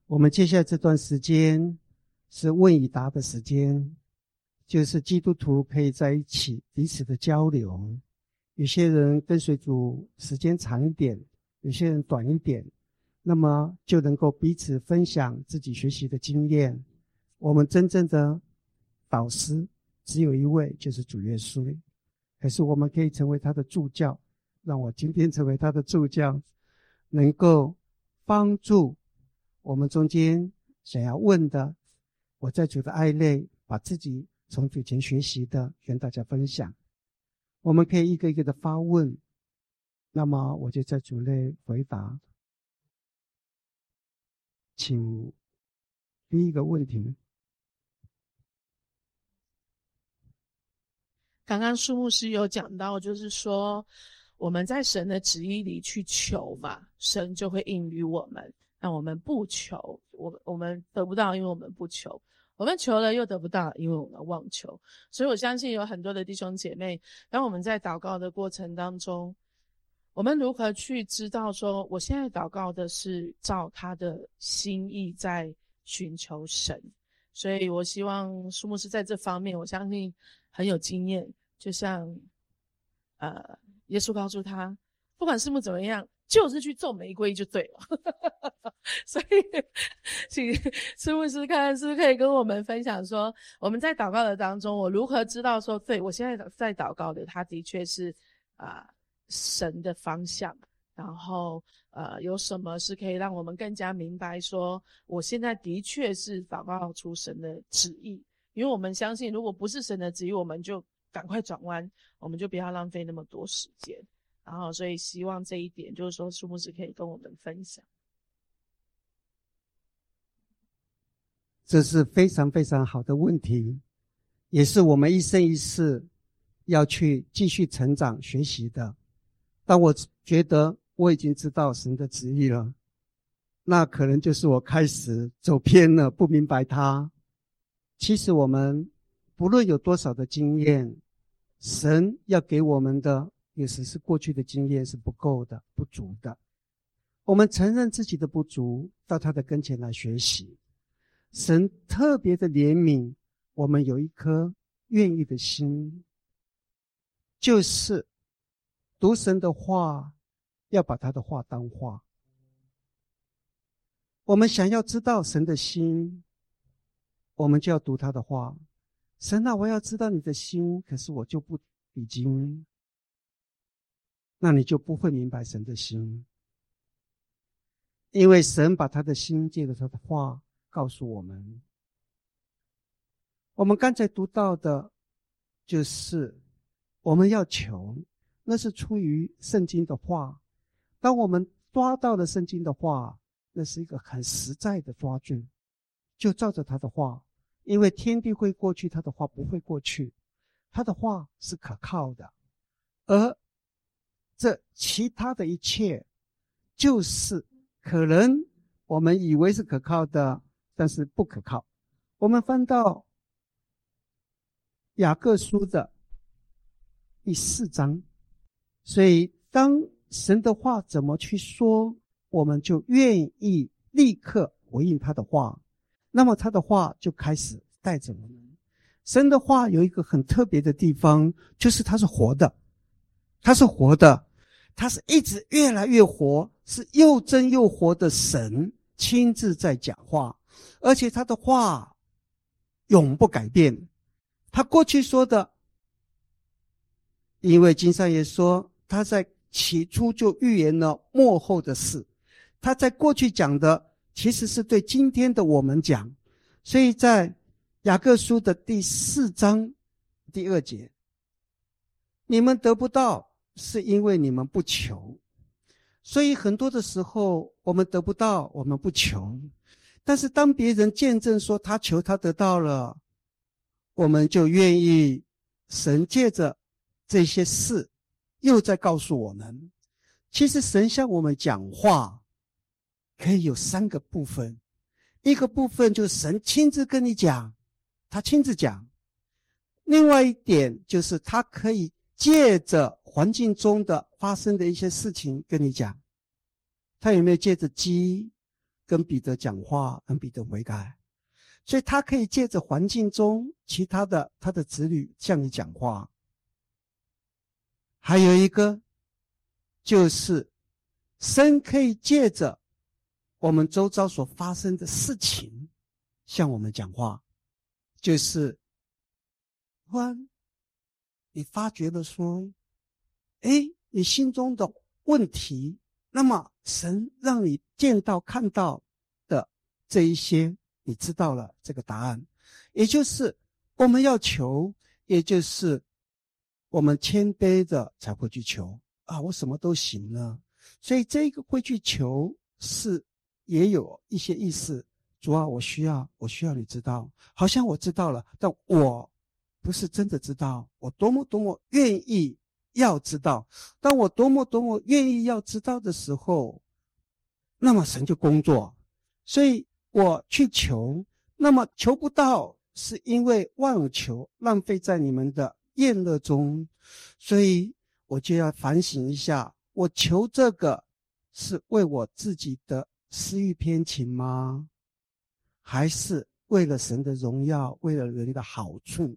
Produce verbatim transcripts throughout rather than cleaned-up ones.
我们接下来这段时间是问与答的时间，就是基督徒可以在一起彼此的交流。有些人跟随主时间长一点，有些人短一点，那么就能够彼此分享自己学习的经验。我们真正的导师只有一位，就是主耶稣。可是我们可以成为他的助教，让我今天成为他的助教，能够帮助我们中间想要问的，我在主的爱内把自己从主前学习的跟大家分享。我们可以一个一个的发问，那么我就在主内回答。请第一个问题。 刚刚苏牧师有讲到，就是说我们在神的旨意里去求嘛，神就会应允我们。那我们不求，我我们得不到，因为我们不求；我们求了又得不到，因为我们妄求。所以我相信有很多的弟兄姐妹，当我们在祷告的过程当中，我们如何去知道说，我现在祷告的是照他的心意在寻求神。所以我希望苏牧师在这方面，我相信很有经验，就像呃，耶稣告诉他，不管事物怎么样，就是去种玫瑰就对了。所以请苏牧师看是不是可以跟我们分享说，我们在祷告的当中，我如何知道说，对，我现在在祷告的他的确是啊、呃、神的方向，然后呃，有什么是可以让我们更加明白说，我现在的确是祷告出神的旨意。因为我们相信，如果不是神的旨意，我们就赶快转弯，我们就不要浪费那么多时间。然后所以希望这一点就是说，苏牧师可以跟我们分享。 这是非常非常好的问题，也是我们一生一世要去继续成长学习的。但我觉得我已经知道神的旨意了，那可能就是我开始走偏了，不明白他。其实我们不论有多少的经验，神要给我们的有时是过去的经验是不够的，不足的。我们承认自己的不足，到他的跟前来学习。神特别的怜悯我们有一颗愿意的心，就是读神的话，要把他的话当话。我们想要知道神的心，我们就要读他的话。神啊，我要知道你的心，可是我就不已经，那你就不会明白神的心。因为神把他的心借着他的话告诉我们。我们刚才读到的就是我们要求，那是出于圣经的话。当我们抓到了圣经的话，那是一个很实在的抓住，就照着他的话。因为天地会过去，他的话不会过去，他的话是可靠的。而这其他的一切，就是可能我们以为是可靠的，但是不可靠。我们翻到雅各书的第四章，所以当神的话怎么去说，我们就愿意立刻回应他的话，那么他的话就开始带着我们。神的话有一个很特别的地方，就是它是活的，它是活的，它是一直越来越活，是又真又活的神亲自在讲话，而且他的话永不改变。他过去说的，因为经上也说他在起初就预言了末后的事，他在过去讲的其实是对今天的我们讲。所以在雅各书的第四章第二节，你们得不到是因为你们不求。所以很多的时候我们得不到，我们不求，但是当别人见证说他求他得到了，我们就愿意，神借着这些事又在告诉我们，其实神向我们讲话可以有三个部分。一个部分就是神亲自跟你讲，他亲自讲。另外一点就是他可以借着环境中的发生的一些事情跟你讲。他有没有借着鸡？ 跟彼得讲话，跟彼得悔改。所以他可以借着环境中其他的他的子女向你讲话。还有一个就是神可以借着我们周遭所发生的事情向我们讲话，就是突然你发觉了说，诶，你心中的问题，那么神让你见到看到的这一些，你知道了这个答案，也就是我们要求，也就是我们谦卑的才会去求啊，我什么都行了。所以这个会去求是也有一些意思，主啊，我需要我需要你知道，好像我知道了，但我不是真的知道，我多么多么愿意要知道。当我多么多么愿意要知道的时候，那么神就工作。所以我去求，那么求不到，是因为妄求，浪费在你们的宴乐中。所以我就要反省一下，我求这个是为我自己的私欲偏情吗？还是为了神的荣耀，为了人的好处？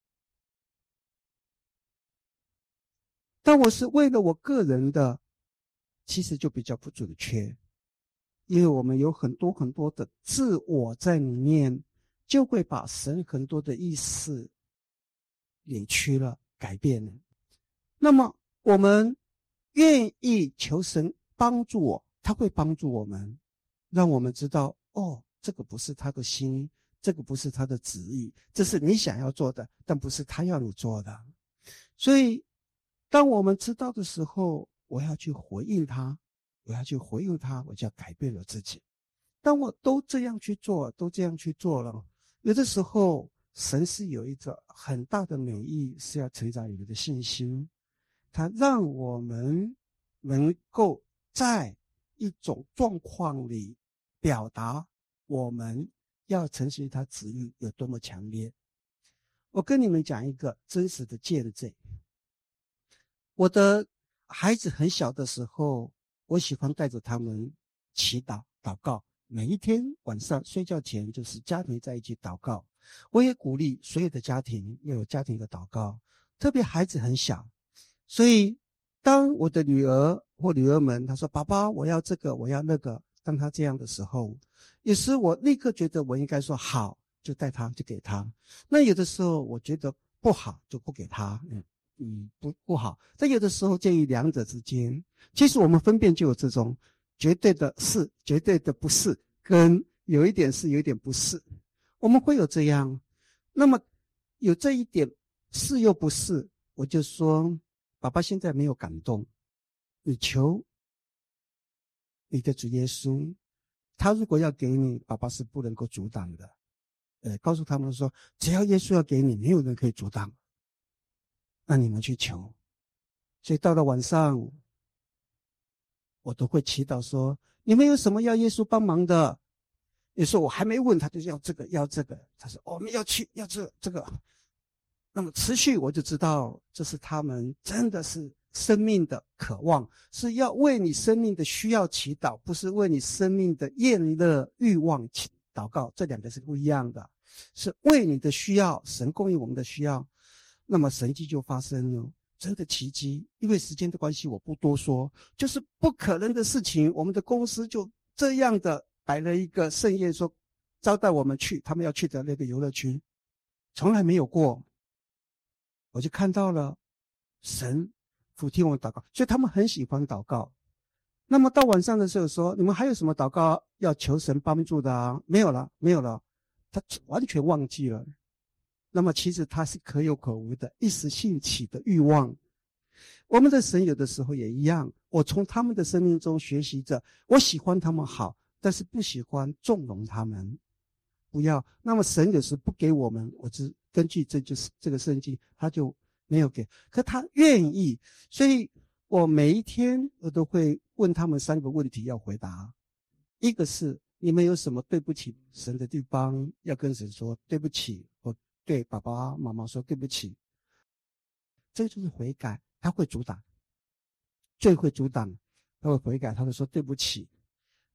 但我是为了我个人的，其实就比较不准确，因为我们有很多很多的自我在里面，就会把神很多的意思扭曲了，改变了。那么我们愿意求神帮助我，他会帮助我们，让我们知道，哦，这个不是他的心，这个不是他的旨意，这是你想要做的，但不是他要你做的。所以当我们知道的时候，我要去回应他，我要去回应他，我就要改变了自己。当我都这样去做，都这样去做了，有的时候神是有一个很大的美意，是要成长你们的信心，他让我们能够在一种状况里表达我们要承袭他旨意有多么强烈。我跟你们讲一个真实的见证。我的孩子很小的时候，我喜欢带着他们祈祷祷告，每一天晚上睡觉前就是家庭在一起祷告。我也鼓励所有的家庭要有家庭的祷告，特别孩子很小。所以当我的女儿或女儿们她说爸爸我要这个我要那个，当她这样的时候，有时我立刻觉得我应该说好，就带她就给她。那有的时候我觉得不好就不给她，嗯嗯不不好。但有的时候介于两者之间，其实我们分辨就有这种绝对的是绝对的不是，跟有一点是有一点不是，我们会有这样。那么有这一点是又不是，我就说爸爸现在没有感动，你求你的主耶稣，他如果要给你，爸爸是不能够阻挡的。呃，告诉他们说，只要耶稣要给你，没有人可以阻挡，那你们去求。所以到了晚上，我都会祈祷说，你们有什么要耶稣帮忙的？有时候我还没问他，就要这个要这个，他说、哦、我们要去要这这个。那么持续我就知道，这是他们真的是生命的渴望，是要为你生命的需要祈祷，不是为你生命的厌乐欲望祷告，这两个是不一样的，是为你的需要，神供应我们的需要，那么神迹就发生了，真的奇迹。因为时间的关系我不多说，就是不可能的事情，我们的公司就这样的摆了一个盛宴，说招待我们去他们要去的那个游乐区，从来没有过。我就看到了神俯听我们祷告，所以他们很喜欢祷告。那么到晚上的时候说，你们还有什么祷告要求神帮助的啊？没有了没有了，他完全忘记了。那么其实他是可有可无的，一时兴起的欲望。我们的神有的时候也一样，我从他们的生命中学习着，我喜欢他们好，但是不喜欢纵容他们，不要。那么神有时不给我们，我只根据这就是这个圣经，他就没有给，可他愿意。所以我每一天我都会问他们三个问题要回答。一个是你们有什么对不起神的地方，要跟神说对不起，我对爸爸妈妈说对不起，这就是悔改。他会阻挡，最会阻挡，他会悔改，他会说对不起。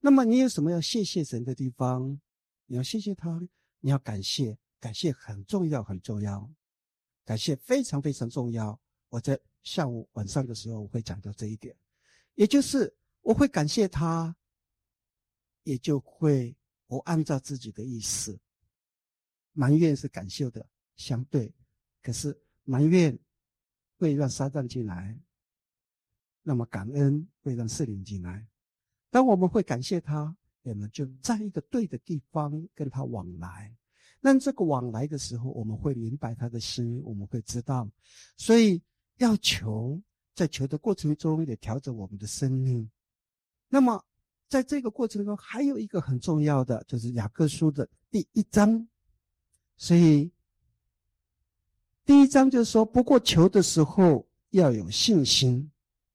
那么你有什么要谢谢神的地方？你要谢谢他，你要感谢，感谢很重要很重要，感谢非常非常重要。我在下午晚上的时候我会讲到这一点，也就是我会感谢他，也就会不按照自己的意思。埋怨是感谢的相对，可是埋怨会让撒旦进来，那么感恩会让圣灵进来。当我们会感谢他，我们就在一个对的地方跟他往来。那这个往来的时候，我们会明白他的心，我们会知道。所以要求，在求的过程中也调整我们的生命。那么在这个过程中还有一个很重要的，就是雅各书的第一章。所以第一章就是说，不过求的时候要有信心。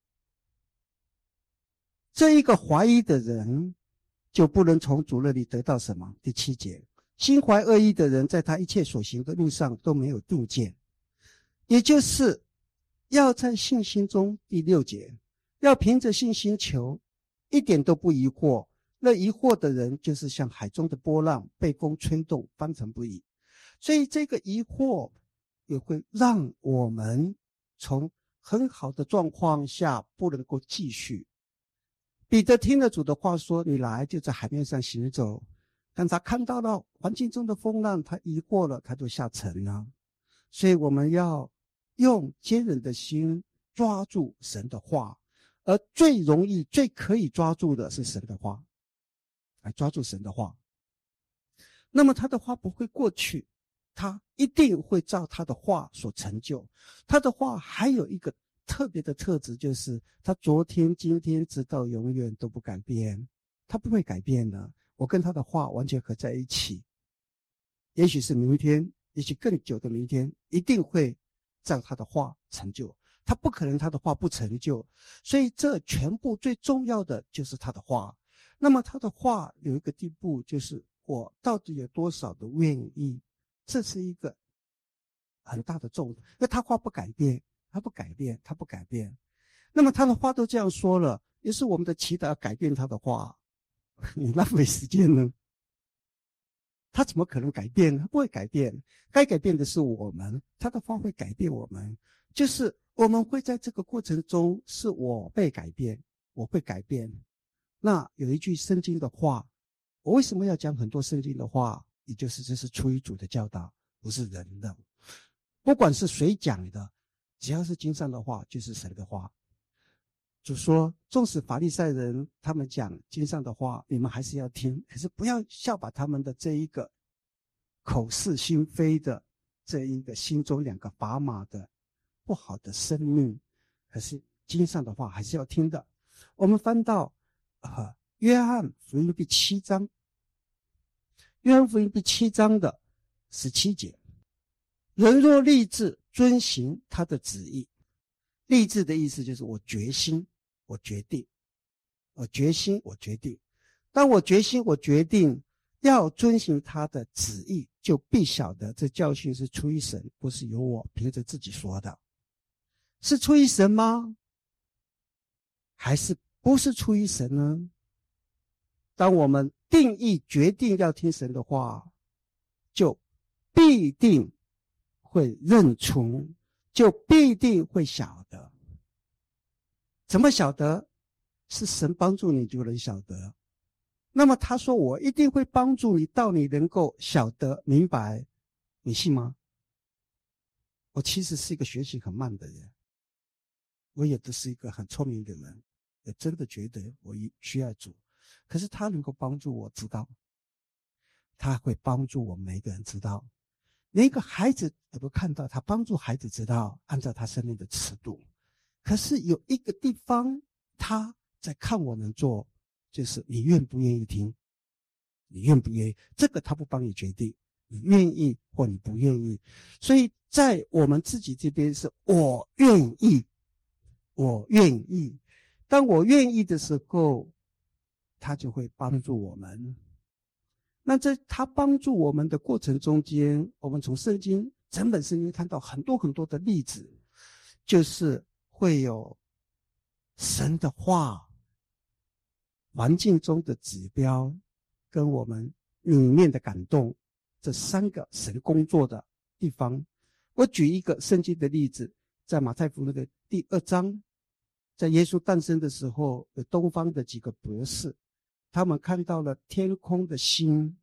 这一个怀疑的人就不能从主那里得到什么？第七节，心怀恶意的人在他一切所行的路上都没有定见，也就是要在信心中。第六节，要凭着信心求，一点都不疑惑。那疑惑的人就是像海中的波浪，被风吹动，翻腾不已。所以这个疑惑也会让我们从很好的状况下不能够继续。彼得听了主的话说，你来就在海面上行走，但他看到了环境中的风浪，他疑惑了，他就下沉了。所以我们要用坚韧的心抓住神的话，而最容易最可以抓住的是神的话，来抓住神的话。那么他的话不会过去，他一定会照他的话所成就。他的话还有一个特别的特质，就是他昨天今天直到永远都不改变，他不会改变的。我跟他的话完全合在一起，也许是明天，也许更久的明天，一定会照他的话成就，他不可能他的话不成就。所以这全部最重要的就是他的话。那么他的话有一个地步，就是我到底有多少的愿意，这是一个很大的重点。因为他话不改变，他不改变，他不改变。那么他的话都这样说了，也是我们的祈祷改变他的话，你浪费时间呢？他怎么可能改变呢？他不会改变。该改变的是我们，他的话会改变我们，就是我们会在这个过程中，是我被改变，我会改变。那有一句圣经的话，我为什么要讲很多圣经的话？也就是这是出于主的教导，不是人的。不管是谁讲的，只要是经上的话，就是神的话。主说，纵使法利赛人他们讲经上的话，你们还是要听，可是不要效法他们的这一个口是心非的这一个心中两个砝码的不好的生命，可是经上的话还是要听的。我们翻到呃约翰福音第七章，约翰福音第七章的十七节，人若立志遵行他的旨意，立志的意思就是我决心，我决定，我决心，我决定。当我决心，我决定要遵行他的旨意，就必晓得这教训是出于神，不是由我凭着自己说的。是出于神吗？还是不是出于神呢？当我们定义决定要听神的话，就必定会认出，就必定会晓得。怎么晓得？是神帮助你就能晓得。那么他说我一定会帮助你到你能够晓得明白，你信吗？我其实是一个学习很慢的人，我也不是一个很聪明的人，也真的觉得我需要主，可是他能够帮助我知道，他会帮助我们每一个人知道。连一个孩子也不看到，他帮助孩子知道，按照他生命的尺度。可是有一个地方他在看我们做，就是你愿不愿意听，你愿不愿意，这个他不帮你决定，你愿意或你不愿意。所以在我们自己这边是我愿意，我愿意。当我愿意的时候，他就会帮助我们。那在他帮助我们的过程中间，我们从圣经整本圣经看到很多很多的例子，就是会有神的话环境中的指标跟我们里面的感动，这三个神工作的地方。我举一个圣经的例子，在马太福音的第二章，在耶稣诞生的时候，有东方的几个博士，他们看到了天空的星，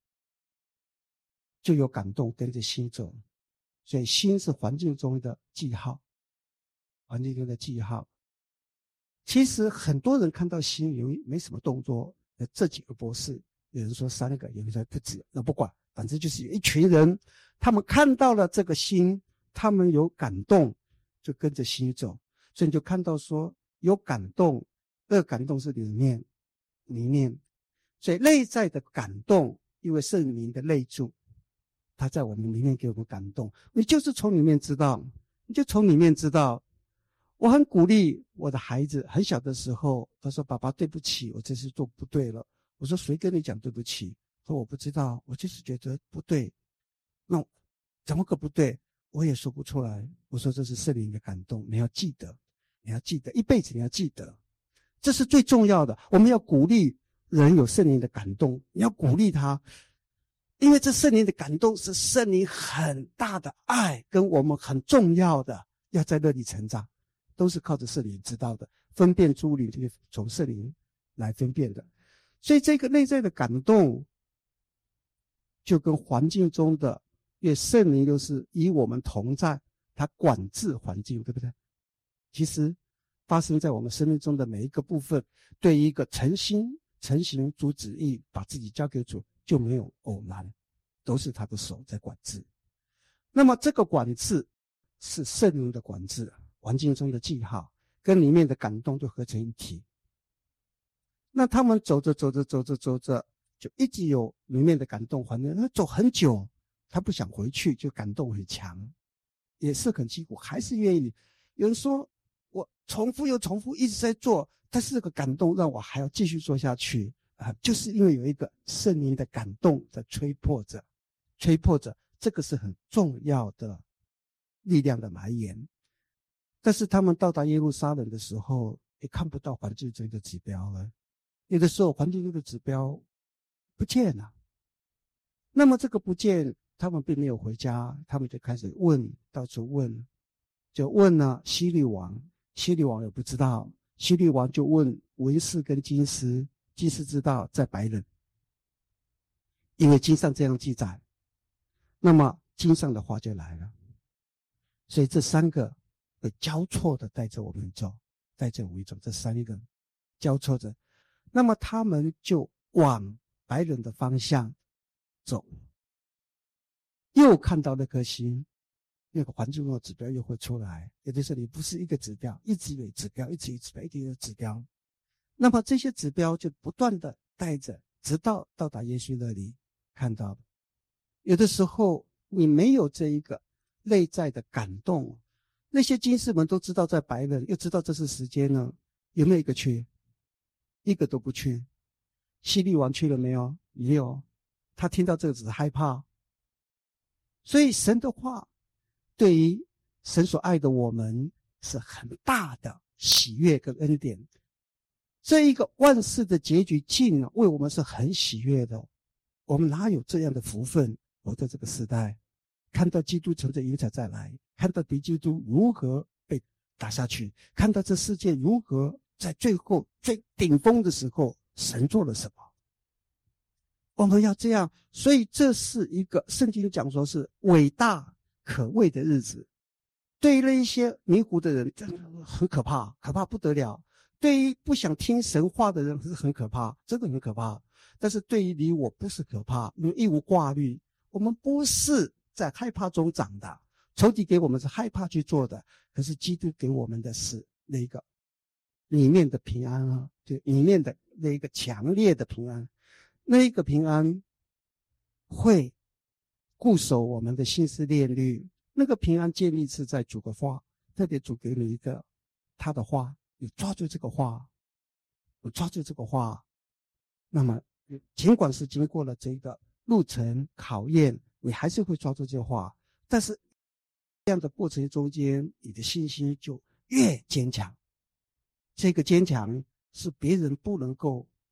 就有感动，跟着星走。所以星是环境中的记号，环境中的记号。其实很多人看到星有没什么动作，这几个博士，有人说三个，有人说不止，那不管，反正就是有一群人，他们看到了这个星，他们有感动，就跟着星走。所以你就看到说有感动，那个感动是里面里面，所以内在的感动，因为圣灵的内住，他在我们里面给我们感动，你就是从里面知道，你就从里面知道。我很鼓励我的孩子，很小的时候，他说：“爸爸，对不起，我这次做不对了。”我说：“谁跟你讲对不起？”他说：“我不知道，我就是觉得不对。”那怎么个不对？我也说不出来。我说：“这是圣灵的感动，你要记得，你要记得，一辈子你要记得，这是最重要的。我们要鼓励人有圣灵的感动，你要鼓励他。”因为这圣灵的感动是圣灵很大的爱，跟我们很重要的，要在那里成长，都是靠着圣灵知道的。分辨诸灵就是从圣灵来分辨的，所以这个内在的感动，就跟环境中的，因为圣灵就是与我们同在，他管制环境，对不对？其实发生在我们生命中的每一个部分，对于一个诚心诚行主旨意，把自己交给主，就没有偶然，都是他的手在管制。那么这个管制是圣灵的管制，环境中的记号跟里面的感动就合成一体。那他们走着走着走着走着，就一直有里面的感动，环境走很久，他不想回去，就感动很强，也是很辛苦，还是愿意。有人说我重复又重复一直在做，但是这个感动让我还要继续做下去啊，就是因为有一个圣灵的感动在吹破着，吹破着，这个是很重要的力量的来源。但是他们到达耶路撒冷的时候，也看不到环境中的指标了。有的时候环境中的指标不见了，那么这个不见，他们并没有回家，他们就开始问，到处问，就问了希律王，希律王也不知道，希律王就问文士跟经师，经师知道在白人，因为经上这样记载，那么经上的话就来了。所以这三个会交错的带着我们走，带着我们走，这三个交错着，那么他们就往白人的方向走，又看到那颗星，那个环境中的指标又会出来。有的时候你不是一个指标，一直有指标，一直有指标，一直有指标，那么这些指标就不断的带着，直到到达耶稣那里看到的。有的时候你没有这一个内在的感动，那些经师们都知道在白人，又知道这是时间呢，有没有一个去？一个都不去。希律王去了没有？没有。他听到这个只是害怕。所以神的话对于神所爱的我们是很大的喜悦跟恩典。这一个万事的结局尽了，为我们是很喜悦的。我们哪有这样的福分活在这个时代，看到基督乘着云彩再来，看到敌基督如何被打下去，看到这世界如何在最后最顶峰的时候神做了什么，我们要这样。所以这是一个圣经讲说是伟大可畏的日子。对于那一些迷糊的人真的很可怕，可怕不得了。对于不想听神话的人是很可怕，真的很可怕。但是对于你我不是可怕，因为一无挂虑，我们不是在害怕中长的，仇敌给我们是害怕去做的，可是基督给我们的是那个里面的平安啊，就里面的那一个强烈的平安。那一个平安会固守我们的心思念虑，那个平安建立是在主的话，特别主给你一个他的话，你抓住这个话，你抓住这个话，那么尽管是经过了这个路程考验，你还是会抓住这话，但是这样的过程中间，你的信心就越坚强。这个坚强是别人不能够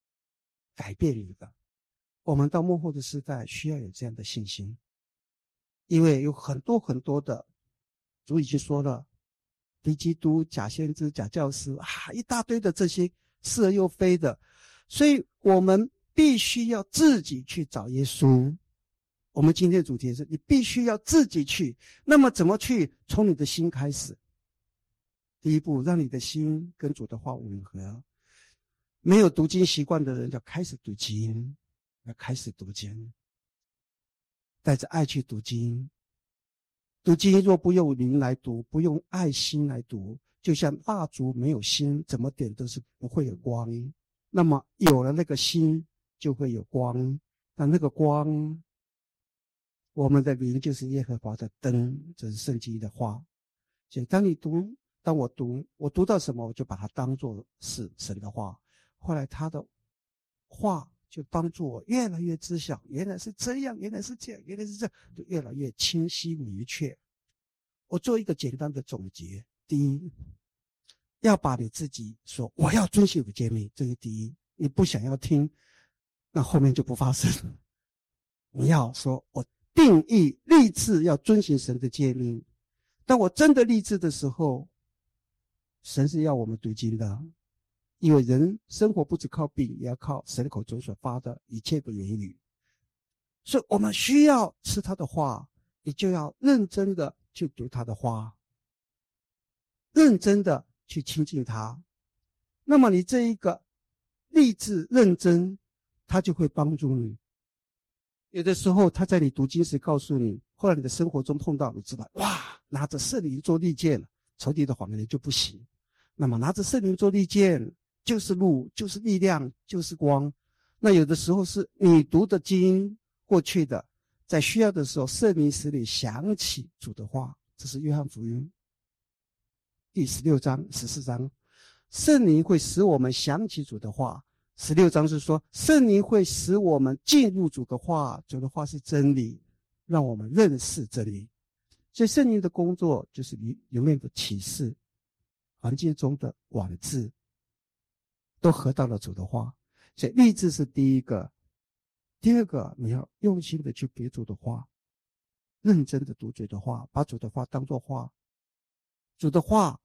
改变你的。我们到末后的时代需要有这样的信心，因为有很多很多的，主已经说了，敌基督、假先知、假教师啊，一大堆的这些是而又非的，所以我们必须要自己去找耶稣。我们今天的主题是你必须要自己去，那么怎么去？从你的心开始。第一步，让你的心跟主的话吻合。没有读经习惯的人要开始读经，要开始读经，带着爱去读经。读经若不用灵来读，不用爱心来读，就像蜡烛没有心，怎么点都是不会有光。那么有了那个心，就会有光。那那个光，我们的灵就是耶和华的灯，这是圣经的话。所以当你读，当我读，我读到什么，我就把它当作是神的话。后来他的话就帮助我越来越知晓，原来是这样，原来是这样，原来是这样，就越来越清晰明确。我做一个简单的总结：第一，要把你自己说我要遵循我的诫命，这是第一。你不想要听，那后面就不发生。你要说我定义立志要遵循神的诫命。当我真的立志的时候，神是要我们读经的，因为人生活不只靠饼，也要靠神口中所发的一切的言语。所以我们需要吃他的话，你就要认真的去读他的话，认真的去亲近他。那么你这一个立志认真，他就会帮助你。有的时候他在你读经时告诉你，后来你的生活中碰到，你知道，哇，拿着圣灵做利剑了，仇敌的谎言就不行。那么拿着圣灵做利剑，就是路，就是力量，就是光。那有的时候是你读的经过去的，在需要的时候，圣灵使你想起主的话。这是约翰福音第十六章、十四章，圣灵会使我们想起主的话。十六章是说，圣灵会使我们进入主的话，主的话是真理，让我们认识真理。所以圣灵的工作就是你永远的启示，环境中的管制都合到了主的话。所以立志是第一个。第二个，你要用心的去读主的话，认真的读主的话，把主的话当作话。主的话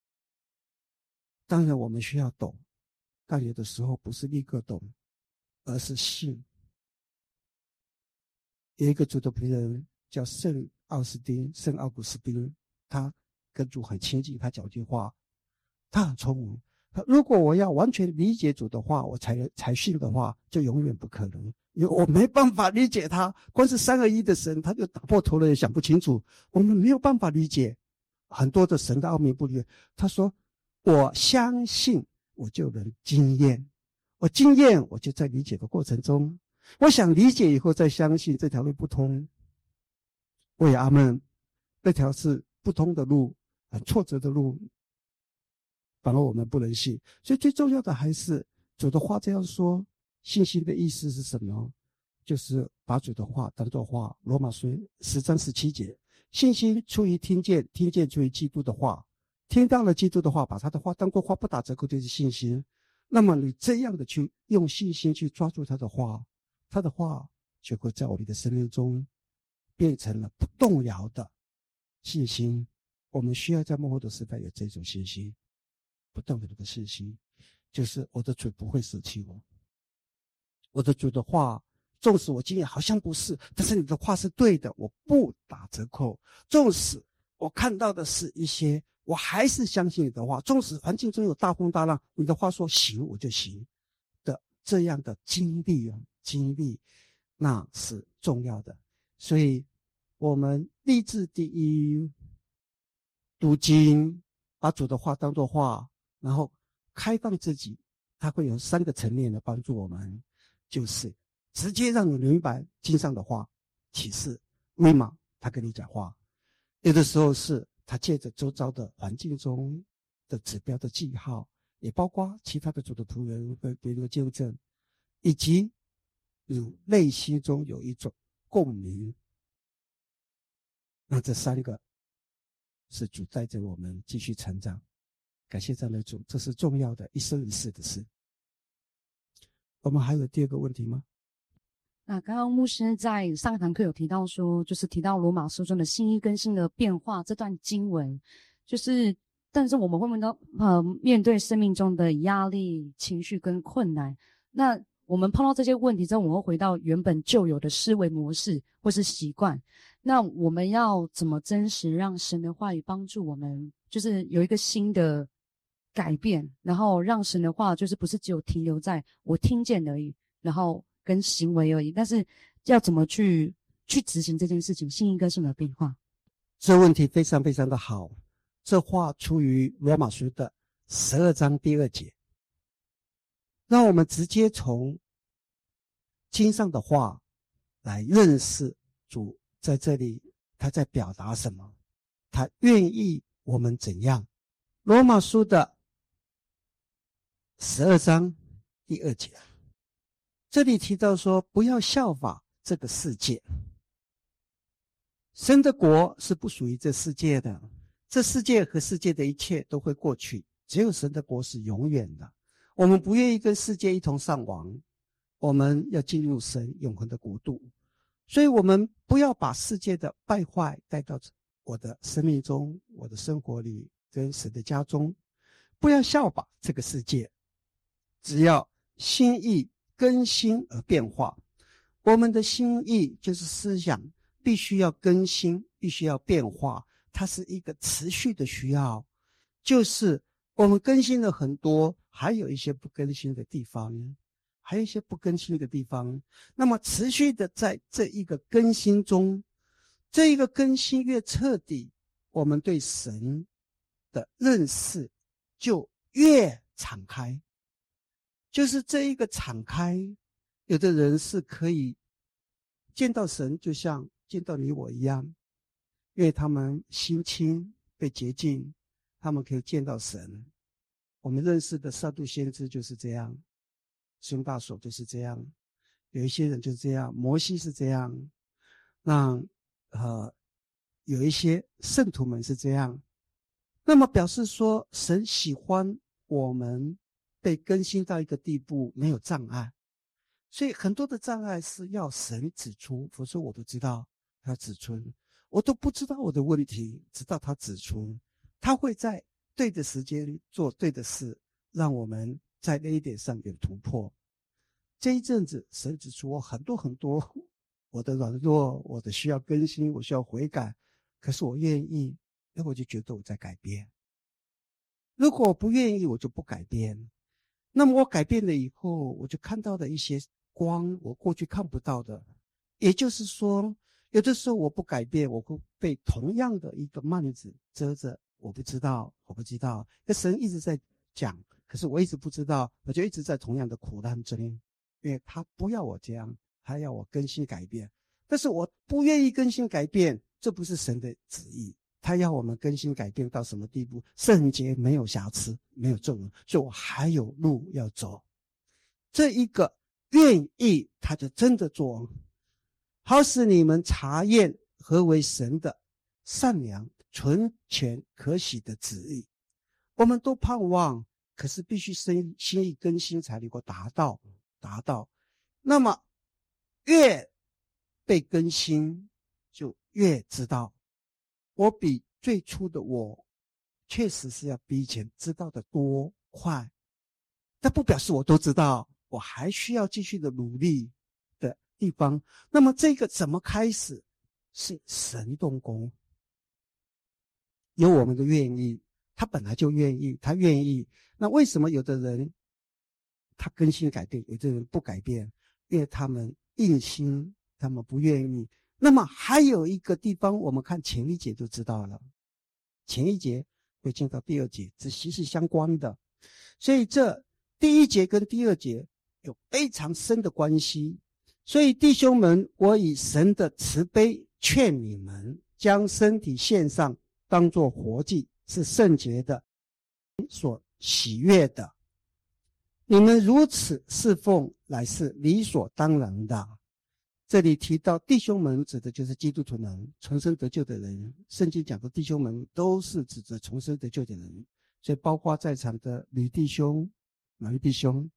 当然我们需要懂，但有的时候不是立刻懂，而是信。有一个主的仆人叫圣奥斯丁，圣奥古斯丁，他跟主很亲近，他讲句话，他很聪明。如果我要完全理解主的话，我才才信的话，就永远不可能，因为我没办法理解他。光是三而一的神，他就打破头了也想不清楚。我们没有办法理解很多的神的奥秘不理解。他说：“我相信，我就能经验；我经验，我就在理解的过程中。我想理解以后再相信，这条路不通。”我也阿们，那条是不通的路，很挫折的路。反而我们不能信，所以最重要的还是主的话这样说。信心的意思是什么？就是把主的话当作话。罗马书十章十七节，信心出于听见，听见出于基督的话，听到了基督的话，把他的话当作话，不打折扣就是信心。那么你这样的去用信心去抓住他的话，他的话就会在我们的生命中变成了不动摇的信心。我们需要在末后的时代有这种信心，不动摇的信心，就是我的主不会舍弃我。我的主的话，纵使我经验好像不是，但是你的话是对的，我不打折扣。纵使我看到的是一些，我还是相信你的话。纵使环境中有大风大浪，你的话说行我就行的，这样的经历啊，经历那是重要的。所以我们立志第一，读经，把主的话当作话，然后开放自己，它会有三个层面的帮助我们。就是直接让你明白经上的话，启示密码，他跟你讲话。有的时候是他借着周遭的环境中的指标的记号，也包括其他的主的仆人和别人的见证，以及你内心中有一种共鸣。那这三个是主带着我们继续成长。感谢赞美主，这是重要的一生一世的事。 我们还有第二个问题吗？ 那刚刚牧师在上一堂课有提到说，就是提到罗马书中的新一更新的变化这段经文，就是但是我们会问到呃面对生命中的压力、情绪跟困难，那我们碰到这些问题之后，我们会回到原本旧有的思维模式或是习惯，那我们要怎么真实让神的话语帮助我们，就是有一个新的改变，然后让神的话就是不是只有停留在我听见而已，然后跟行为而已，但是要怎么去去执行这件事情，信一更新的变化。 这问题非常非常的好，这话出于罗马书的十二章第二节，让我们直接从经上的话来认识主在这里他在表达什么，他愿意我们怎样。罗马书的十二章第二节，这里提到说，不要效法这个世界。神的国是不属于这世界的，这世界和世界的一切都会过去，只有神的国是永远的。我们不愿意跟世界一同丧亡，我们要进入神永恒的国度。所以我们不要把世界的败坏带到我的生命中，我的生活里，跟神的家中，不要效法这个世界，只要心意更新而变化。我们的心意就是思想必须要更新，必须要变化，它是一个持续的需要。就是我们更新了很多，还有一些不更新的地方，还有一些不更新的地方。那么持续的在这一个更新中，这一个更新越彻底，我们对神的认识就越敞开。就是这一个敞开，有的人是可以见到神就像见到你我一样，因为他们心清被洁净，他们可以见到神。我们认识的撒杜先知就是这样，孙大手就是这样，有一些人就是这样，摩西是这样，那呃有一些圣徒们是这样。那么表示说，神喜欢我们被更新到一个地步，没有障碍。所以很多的障碍是要神指出，否则我不知道他指出，我都不知道我的问题，直到他指出。他会在对的时间做对的事，让我们在那一点上有突破。这一阵子神指出我很多很多我的软弱，我的需要更新，我需要悔改，可是我愿意，那我就觉得我在改变。如果我不愿意，我就不改变。那么我改变了以后，我就看到了一些光，我过去看不到的。也就是说，有的时候我不改变，我会被同样的一个幔子遮着，我不知道，我不知道。那神一直在讲，可是我一直不知道，我就一直在同样的苦难中，因为他不要我这样，他要我更新改变。但是我不愿意更新改变，这不是神的旨意。他要我们更新改变到什么地步？圣洁，没有瑕疵，没有皱纹，所以我还有路要走。这一个愿意，他就真的做，好使你们查验何为神的善良、纯全、可喜的旨意。我们都盼望，可是必须心心意更新才能够达到，达到。那么越被更新，就越知道。我比最初的我确实是要比以前知道的多快，但不表示我都知道，我还需要继续的努力的地方。那么这个怎么开始？是神动工，有我们的愿意，他本来就愿意，他愿意。那为什么有的人他更新改变，有的人不改变？因为他们硬心，他们不愿意。那么还有一个地方，我们看前一节就知道了，前一节会进到第二节，这息息相关的。所以这第一节跟第二节有非常深的关系。所以弟兄们，我以神的慈悲劝你们，将身体献上，当作活祭，是圣洁的，所喜悦的。你们如此侍奉，乃是理所当然的。这里提到弟兄们，指的就是基督徒人，重生得救的人。圣经讲的弟兄们都是指着重生得救的人，所以包括在场的女弟兄、男弟兄，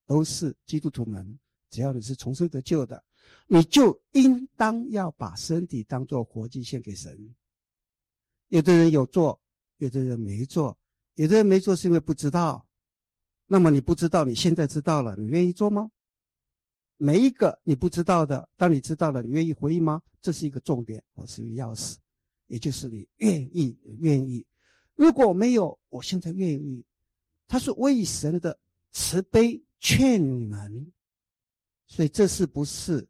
都是基督徒们，只要你是重生得救的，你就应当要把身体当作活祭献给神。有的人有做，有的人没做，有的人没做是因为不知道。那么你不知道，你现在知道了，你愿意做吗？每一个你不知道的，当你知道了，你愿意回应吗？这是一个重点，我是一个钥匙，也就是你愿意愿意。如果没有，我现在愿意，他是为神的慈悲劝你们，所以这是不是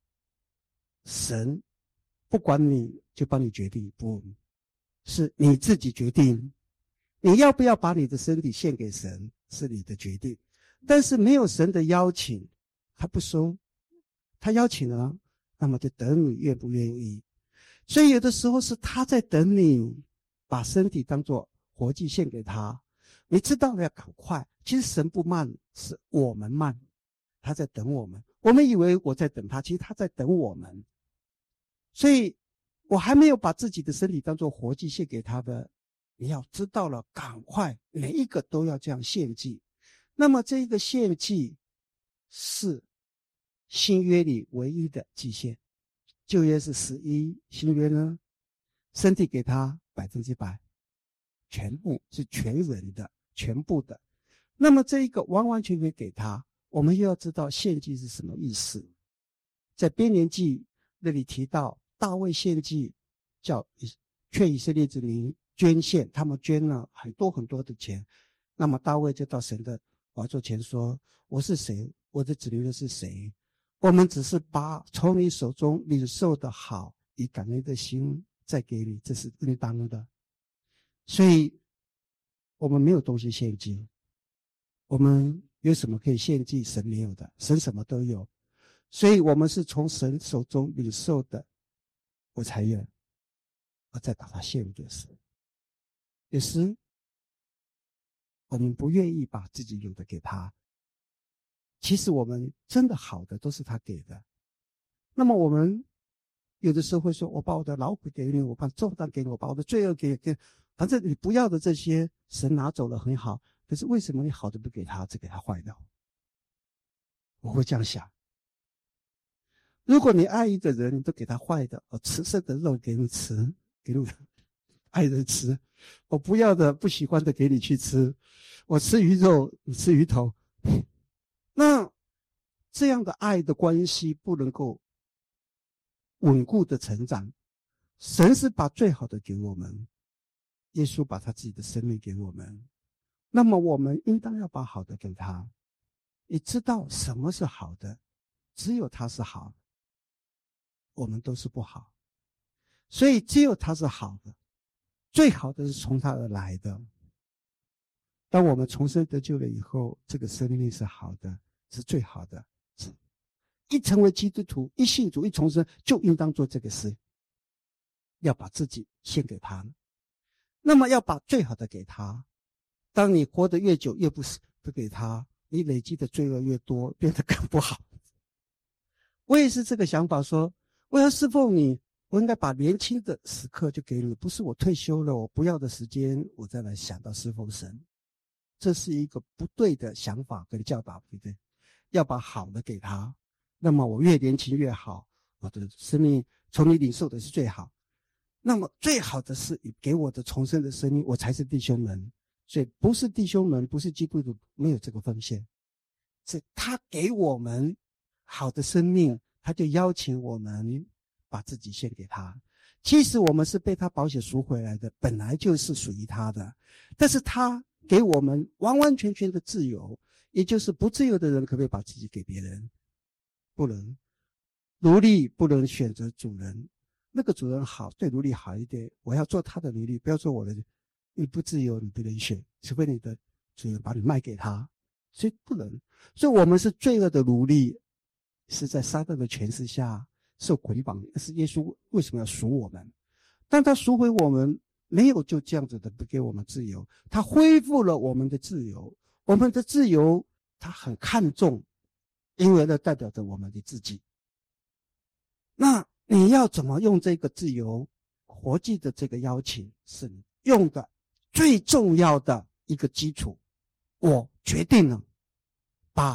神不管你就帮你决定？不是你自己决定，你要不要把你的身体献给神是你的决定。但是没有神的邀请，他不收，他邀请了，那么就等你愿不愿意。所以有的时候是他在等你把身体当作活祭献给他，你知道了要赶快。其实神不慢，是我们慢，他在等我们。我们以为我在等他，其实他在等我们。所以我还没有把自己的身体当作活祭献给他的，你要知道了赶快，每一个都要这样献祭。那么这个献祭是新约里唯一的祭献，旧约是十一，新约呢，身体给他百分之百，全部是全人的，全部的。那么这一个完完全全给他，我们又要知道献祭是什么意思。在编年记那里提到，大卫献祭叫劝以色列子民捐献，他们捐了很多很多的钱。那么大卫就到神的宝座前说，我是谁？我的子民又是谁？我们只是把从你手中领受的好，以感恩的心再给你，这是应当的。所以我们没有东西献祭，我们有什么可以献祭？神没有的，神什么都有。所以我们是从神手中领受的，我才愿，我再把它献给神。有时我们不愿意把自己有的给他，其实我们真的好的都是他给的。那么我们有的时候会说，我把我的劳苦给你，我把重担给你，我把我的罪恶给你，反正你不要的这些神拿走了很好，可是为什么你好的不给他，只给他坏的？我会这样想。如果你爱一个人，你都给他坏的，我吃剩的肉给你吃，给你爱人吃，我不要的不喜欢的给你去吃，我吃鱼肉你吃鱼头，那这样的爱的关系不能够稳固的成长。神是把最好的给我们，耶稣把他自己的生命给我们，那么我们应当要把好的给他。你知道什么是好的？只有他是好的，我们都是不好，所以只有他是好的，最好的是从他而来的。当我们重生得救了以后，这个生命是好的，是最好的。一成为基督徒，一信主，一重生，就应当做这个事，要把自己献给他。那么要把最好的给他。当你活得越久，越不不给他，你累积的罪恶越多，变得更不好。我也是这个想法，说我要侍奉你，我应该把年轻的时刻就给你，不是我退休了我不要的时间我再来想到侍奉神。这是一个不对的想法跟教导，对不对？要把好的给他，那么我越年轻越好，我的生命从你领受的是最好。那么最好的是你给我的重生的生命，我才是弟兄们。所以不是弟兄们，不是基督徒，没有这个奉献，是他给我们好的生命，他就邀请我们把自己献给他。其实我们是被他宝血赎回来的，本来就是属于他的，但是他给我们完完全全的自由，也就是不自由的人可不可以把自己给别人？不能。奴隶不能选择主人，那个主人好，对奴隶好一点，我要做他的奴隶，不要做我的。你不自由，你不能选，除非你的主人把你卖给他，所以不能。所以我们是罪恶的奴隶，是在撒旦的权势下受捆绑。但是耶稣为什么要赎我们？当他赎回我们，没有就这样子的不给我们自由，他恢复了我们的自由。我们的自由他很看重，因为那代表着我们的自己。那你要怎么用这个自由活祭的这个邀请，是你用的最重要的一个基础。我决定了把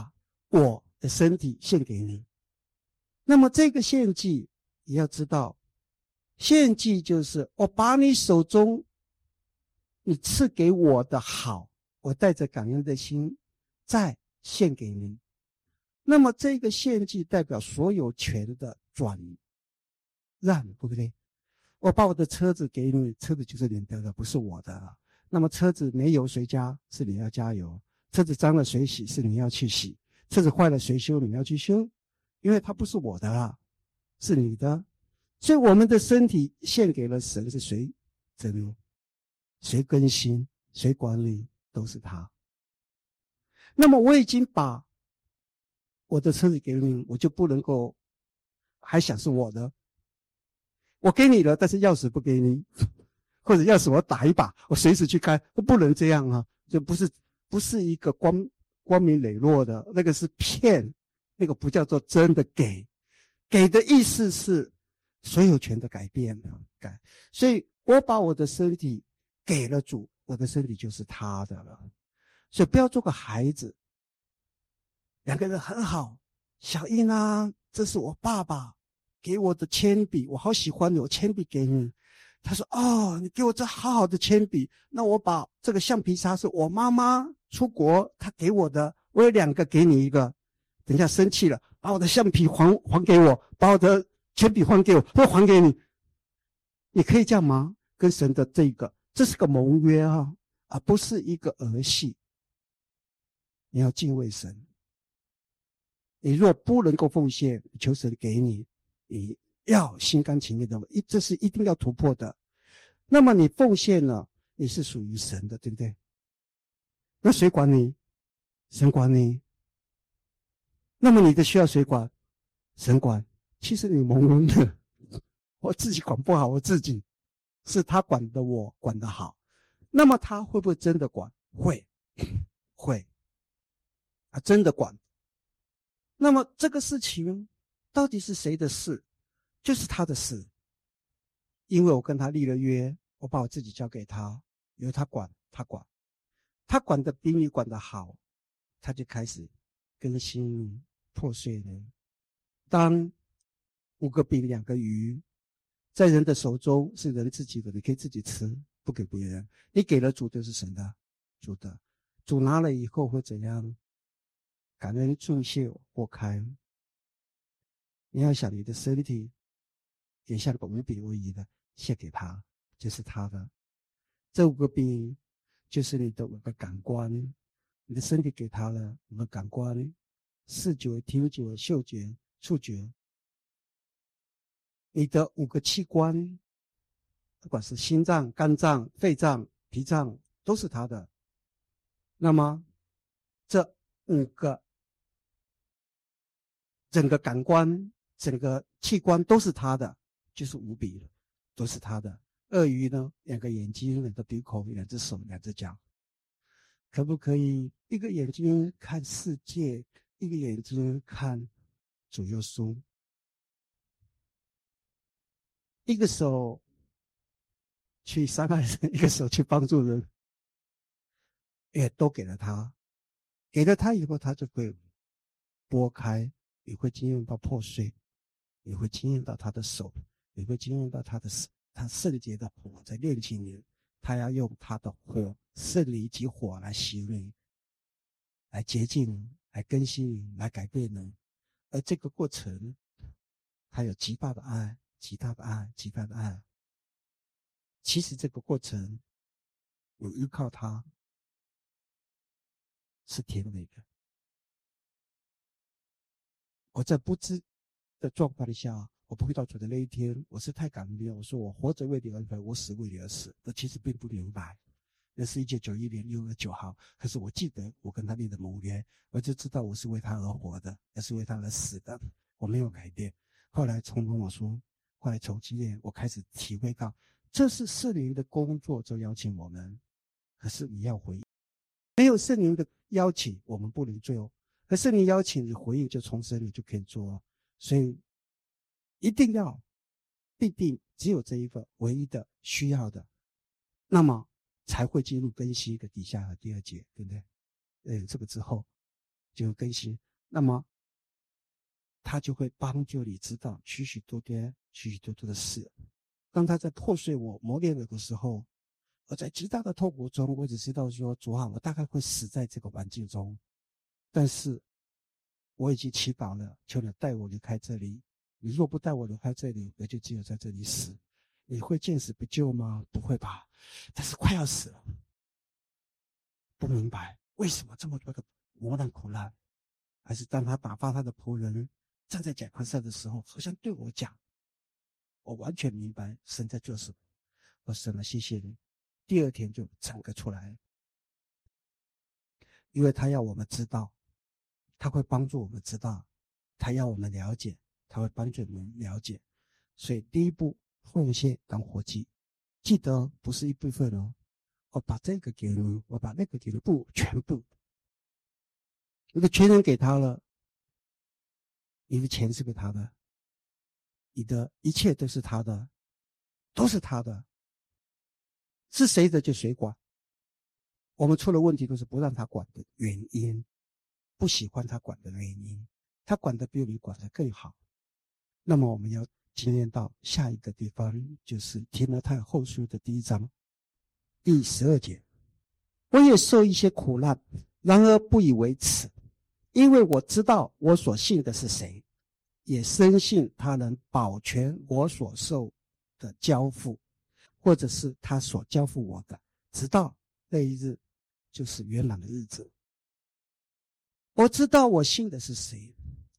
我的身体献给你。那么这个献祭也要知道，献祭就是我把你手中你赐给我的好，我带着感恩的心再献给你。那么这个献祭代表所有权的转让，对不对？我把我的车子给你，车子就是你的了，不是我的了。那么车子没油谁加，是你要加油；车子脏了谁洗，是你要去洗；车子坏了谁修，你要去修，因为它不是我的了，是你的。所以我们的身体献给了神，是谁整谁更新谁管理，都是他。那么我已经把我的车子给你，我就不能够还想是我的。我给你了，但是钥匙不给你，或者钥匙我打一把，我随时去开，都不能这样啊！这不是不是一个光光明磊落的，那个是骗，那个不叫做真的给。给的意思是所有权的改变了，改。所以我把我的身体给了主，我的身体就是他的了。所以不要做个孩子。两个人很好，小英啊，这是我爸爸给我的铅笔，我好喜欢你，我铅笔给你。他说哦，你给我这好好的铅笔，那我把这个橡皮擦是我妈妈出国她给我的，我有两个给你一个。等一下生气了，把我的橡皮还还给我，把我的铅笔还给我，会还给你。你可以这样吗？跟神的这个，这是个盟约啊，而不是一个儿戏。你要敬畏神。你若不能够奉献，求神给你，你要心甘情愿的，这是一定要突破的。那么你奉献了，你是属于神的，对不对？那谁管你？神管你。那么你的需要谁管？神管。其实你蒙恩的，我自己管不好我自己，是他管的我管得好。那么他会不会真的管？会，会，他真的管。那么这个事情到底是谁的事？就是他的事。因为我跟他立了约，我把我自己交给他，由他管，他管，他管得比你管得好，他就开始更新破碎了。当五个饼两个鱼在人的手中是人自己的，你可以自己吃，不给别人。你给了主就是神的，主的，主拿了以后会怎样？感恩祝谢或开。你要想你的身体也像个无比无疑的献给他，就是他的。这五个饼就是你的五个感官，你的身体给他了五个感官：视觉、听觉、嗅觉、触觉。你的五个器官，不管是心脏、肝脏、肺脏、脾脏，都是他的。那么这五个整个感官、整个器官都是他的，就是无比了，都是他的。鳄鱼呢，两个眼睛，两个鼻孔，两只手，两只脚，可不可以一个眼睛看世界，一个眼睛看主耶稣？一个手去伤害人，一个手去帮助人，也都给了他。给了他以后，他就会拨开，也会经验到破碎，也会经验到他的手，也会经验到他的他圣洁的火在炼净你。他要用他的火，圣灵及火来洗你，来洁净你，来更新你，来改变你。而这个过程，他有极大的爱，极大的爱，极大的爱。其实这个过程，我依靠他，是甜美的。我在不知的状况下，我不会到主的那一天，我是太感恩。我说我活着为你而活，我死为你而死。我其实并不明白，那是一九九一年六月九号。可是我记得我跟他立的盟约，我就知道我是为他而活的，也是为他而死的，我没有改变。后来从跟我说，后来从今年我开始体会到，这是圣灵的工作，就邀请我们。可是你要回应，没有圣灵的邀请，我们不能做哦。可是你邀请，你回应就重生，你就可以做哦。所以一定要必定只有这一个唯一的需要的，那么才会进入更新的底下的第二节，对不对？呃，这个之后就更新。 那么他就会帮助你知道许许多多许许多多的事。当他在破碎我磨练我的时候，我在极大的痛苦中，我只知道说主啊，我大概会死在这个环境中，但是我已经祈祷了，求你带我离开这里。你若不带我离开这里，我就只有在这里死。你会见死不救吗？不会吧，但是快要死了。不明白为什么这么多的磨难苦难，还是当他打发他的仆人站在讲台上的时候，好像对我讲，我完全明白神在做什么。我神啊，谢谢你。第二天就整个出来了，因为他要我们知道，他会帮助我们知道，他要我们了解，他会帮助我们了解。所以第一步，奉献当活祭，记得不是一部分哦，我把这个给你，我把那个给你，不，全部。如果全然给他了，你的钱是给他的，你的一切都是他的，都是他的，是谁的就谁管。我们出了问题都是不让他管的原因，不喜欢他管的原因，他管的比我们管的更好。那么我们要经验到下一个地方，就是提摩太后书的第一章第十二节，我也受一些苦难，然而不以为耻，因为我知道我所信的是谁，也深信他能保全我所受的交付，或者是他所交付我的，直到那一日，就是圆满的日子。我知道我信的是谁，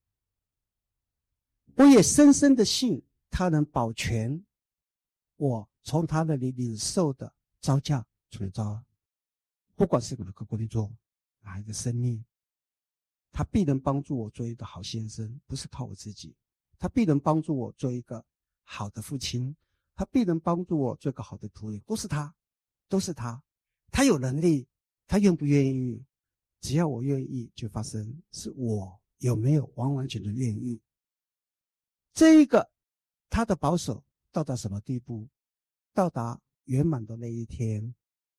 我也深深的信他能保全我从他那里领受的招架存招，不管是我的工作哪一个生命，他必能帮助我做一个好先生，不是靠我自己。他必能帮助我做一个好的父亲，他必能帮助我做一个好的仆人，都是他，都是他。他有能力，他愿不愿意？只要我愿意就发生，是我有没有完完全全愿意。这一个他的保守到达什么地步？到达圆满的那一天，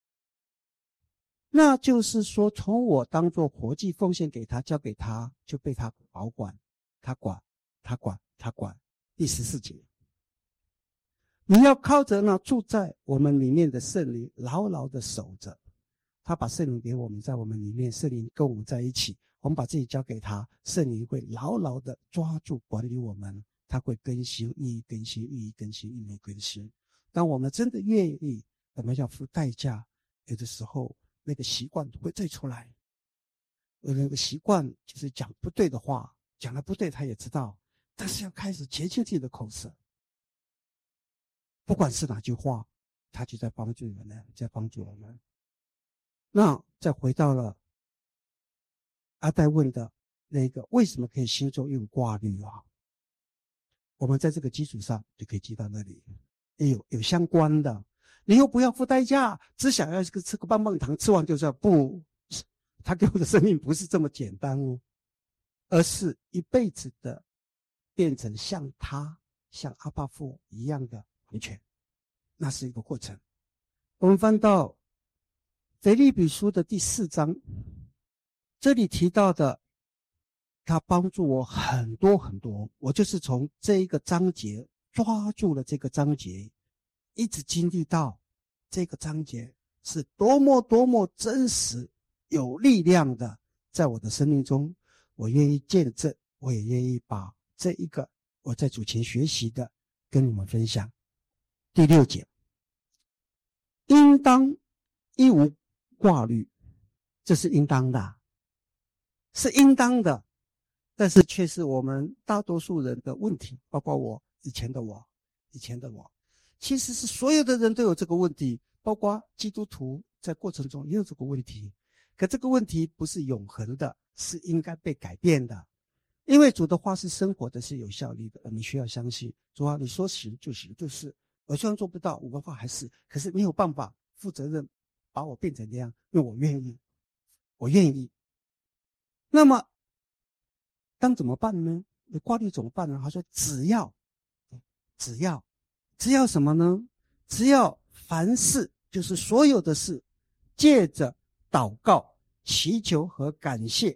那就是说从我当作活祭奉献给他，交给他，就被他保管，他管他管他管。第十四节，你要靠着那住在我们里面的圣灵牢牢的守着，他把圣灵给我们，在我们里面，圣灵跟我们在一起，我们把自己交给他，圣灵会牢牢的抓住管理我们，他会更新，日益更新，日益更新，日益更新。当我们真的愿意，我们要付代价，有的时候那个习惯会再出来。而那个习惯就是讲不对的话，讲了不对他也知道，但是要开始洁净自己的口舌，不管是哪句话，他就在帮助我们，在帮助我们。那再回到了阿呆问的那个为什么可以心中用挂虑啊？我们在这个基础上就可以记到那里，有有相关的。你又不要付代价，只想要吃个棒棒糖，吃完就这样，不，他给我的生命不是这么简单哦，而是一辈子的变成像他像阿爸父一样的完全，那是一个过程。我们翻到腓立比书的第四章，这里提到的他帮助我很多很多，我就是从这一个章节抓住了这个章节，一直经历到这个章节是多么多么真实有力量的，在我的生命中，我愿意见证，我也愿意把这一个我在主前学习的跟你们分享。第六节，应当一无挂虑，这是应当的，是应当的，但是却是我们大多数人的问题，包括我以前的我以前的我其实是所有的人都有这个问题，包括基督徒在过程中也有这个问题。可这个问题不是永恒的，是应该被改变的。因为主的话是生活的，是有效力的，你需要相信主啊，你说行就行，就是我虽然做不到，我的话还是，可是没有办法负责任把我变成那样，因为我愿意，我愿意。那么当怎么办呢？你挂虑怎么办呢？他说只要只要只要什么呢？只要凡事，就是所有的事，借着祷告、祈求和感谢，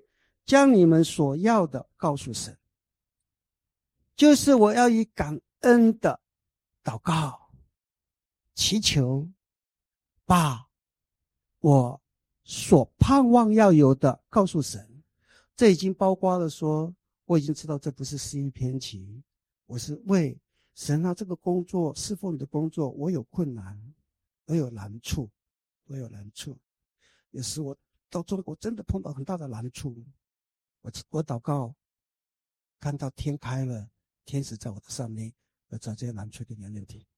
将你们所要的告诉神，就是我要以感恩的祷告祈求，把我所盼望要有的告诉神。这已经包括了说，我已经知道这不是私欲偏情，我是为神啊，这个工作侍奉你的工作，我有困难，我有难处，我有难处。也是我到中国真的碰到很大的难处，我我祷告，看到天开了，天使在我的上面，我知道这些难处跟没问题，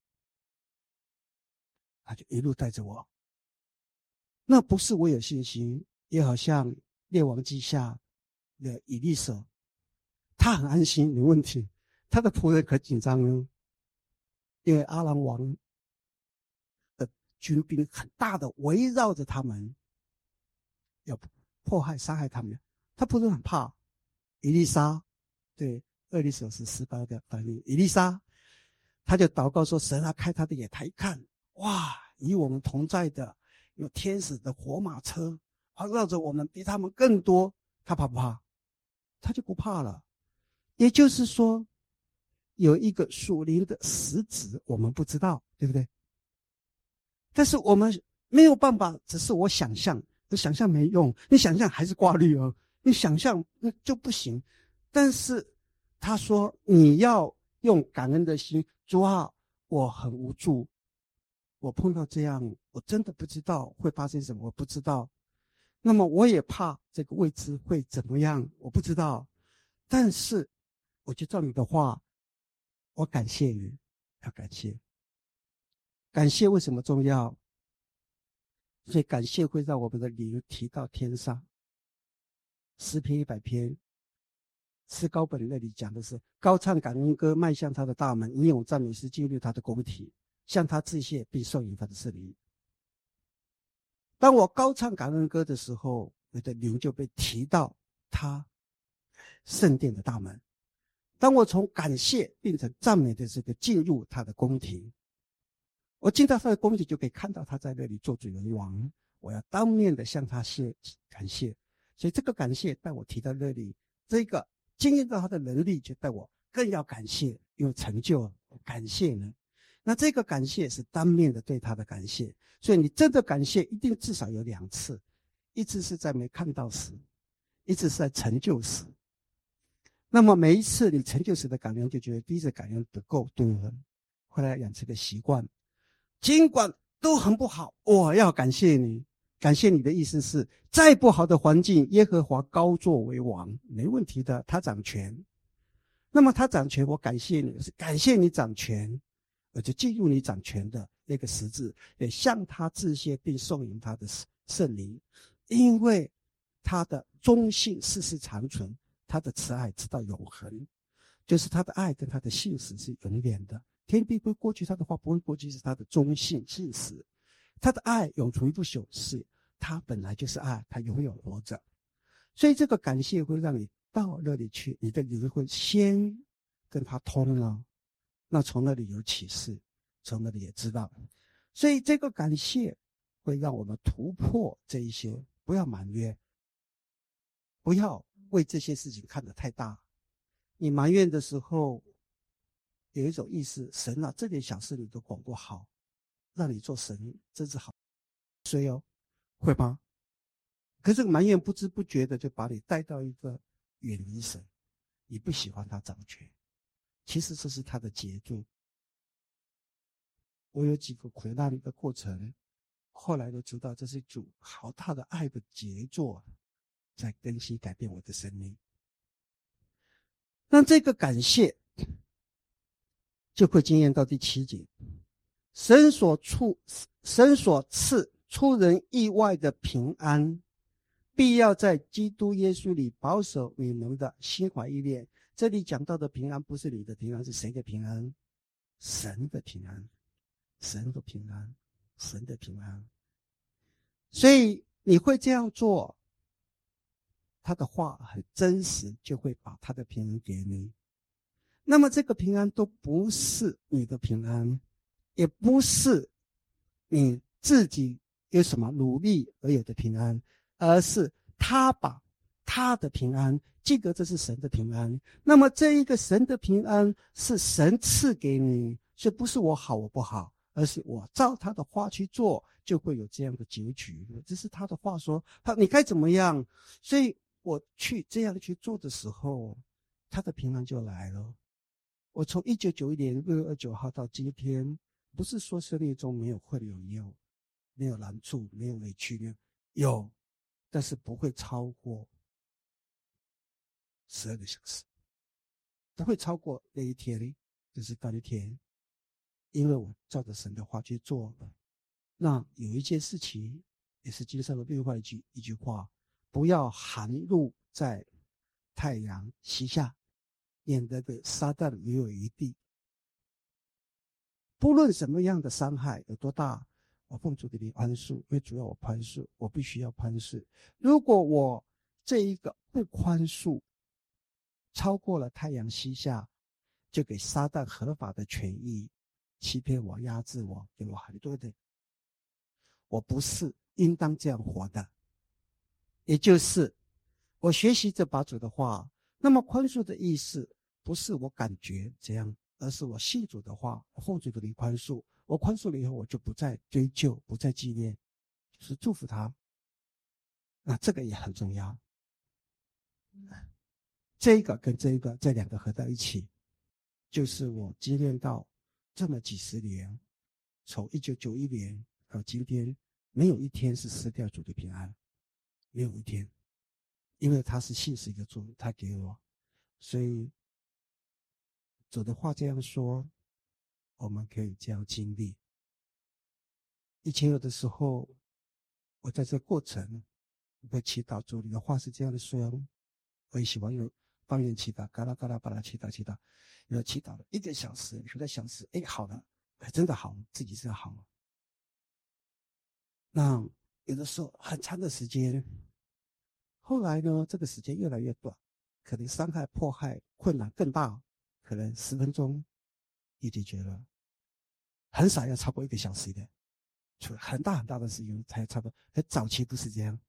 他就一路带着我。那不是我有信心，也好像列王记下的以利沙，他很安心，没问题。他的仆人可紧张呢，因为阿兰王的军兵很大的围绕着他们，要迫害杀害他们，他仆人很怕。以利沙，对，二利手是十八个翻译。以利沙，他就祷告说：“神啊，开他的眼，他一看，哇，与我们同在的有天使的火马车，环绕着我们，比他们更多。他怕不怕？他就不怕了。也就是说，有一个属灵的实质，我们不知道，对不对？但是我们没有办法，只是我想象，我想象没用，你想象还是挂虑哦。你想象那就不行。但是他说你要用感恩的心，主啊，我很无助，我碰到这样，我真的不知道会发生什么，我不知道。那么我也怕这个未知会怎么样，我不知道。但是我就照你的话，我感谢你，要感谢。感谢为什么重要？所以感谢会让我们的灵提到天上。诗篇一百篇，诗高本那里讲的是高唱感恩歌，迈向他的大门，以咏赞美诗进入他的宫体，向他致谢，并受引他的圣灵。当我高唱感恩歌的时候，我的灵就被提到他圣殿的大门。当我从感谢变成赞美的这个进入他的宫廷，我进到他的宫廷就可以看到他在那里做主为王，我要当面的向他谢感谢。所以这个感谢带我提到那里，这个经验到他的能力，就带我更要感谢，有成就感谢呢。那这个感谢是当面的对他的感谢，所以你真的感谢一定至少有两次，一次是在没看到时，一次是在成就时。那么每一次你成就时的感恩，就觉得第一次感恩不够多了，后来养成个习惯，尽管都很不好，我要感谢你。感谢你的意思是，再不好的环境，耶和华高坐为王，没问题的，他掌权。那么他掌权，我感谢你，是感谢你掌权，我就进入你掌权的那个实质，也向他致谢，并颂扬他的圣灵，因为他的忠信世世长存，他的慈爱直到永恒，就是他的爱跟他的信实是永远的，天地不会过去，他的话不会过去，是他的忠信信实，他的爱永存不朽，是他本来就是爱，他永远活着。所以这个感谢会让你到那里去，你的灵会先跟他通了，那从那里有启示，从那里也知道。所以这个感谢会让我们突破这一些，不要埋怨，不要为这些事情看得太大。你埋怨的时候有一种意思，神啊，这点小事你都管不好，让你做神真是好衰哦，会吗？可是埋怨不知不觉的就把你带到一个远离神，你不喜欢他掌权，其实这是他的杰作。我有几个苦难的过程，后来都知道这是主好大的爱的杰作，在更新改变我的生命。那这个感谢就会经验到第七节，神所处神所赐出人意外的平安，必要在基督耶稣里保守你们的心怀意念。这里讲到的平安不是你的平安，是谁的平安？神的平安，神的平安，神的平安。所以你会这样做，他的话很真实，就会把他的平安给你。那么这个平安都不是你的平安，也不是你自己有什么努力而有的平安，而是他把他的平安，记得这是神的平安。那么这一个神的平安是神赐给你，所以不是我好我不好，而是我照他的话去做，就会有这样的结局。这是他的话说，他你该怎么样，所以我去这样去做的时候，他的平安就来了。我从一九九一年六月二十九号到今天，不是说生命中没有会有有没有难处，没有委屈，有，但是不会超过十二个小时，不会超过那一天，就是当天，因为我照着神的话去做。那有一件事情也是经上的另外一句一句话，不要含怒在太阳西下，免得对撒旦没有余地。不论什么样的伤害有多大，我奉主的名宽恕，因为主要我宽恕，我必须要宽恕。如果我这一个不宽恕超过了太阳西下，就给撒旦合法的权益，欺骗我，压制我，给我很多的，我不是应当这样活的。也就是我学习着把主的话，那么宽恕的意思不是我感觉这样，而是我信主的话，我奉主的名宽恕。我宽恕了以后，我就不再追究，不再纪念，就是祝福他。那这个也很重要。这个跟这个这两个合在一起，就是我经验到这么几十年，从一九九一年到今天，没有一天是失掉主的平安，没有一天，因为他是信实一个主，他给我，所以主的话这样说，我们可以这样经历。以前有的时候，我在这过程会祈祷主，你的话是这样的说，我也喜欢用方言祈祷，嘎啦嘎啦巴拉祈祷祈祷，有祈祷了一个小时，有的小时，哎，好了，真的好了，自己是好了。那有的时候很长的时间，后来呢，这个时间越来越短，可能伤害、迫害、困难更大，可能十分钟也解决了，很少要超过一个小时的，除了很大很大的事情才差不多。而早期不是这样，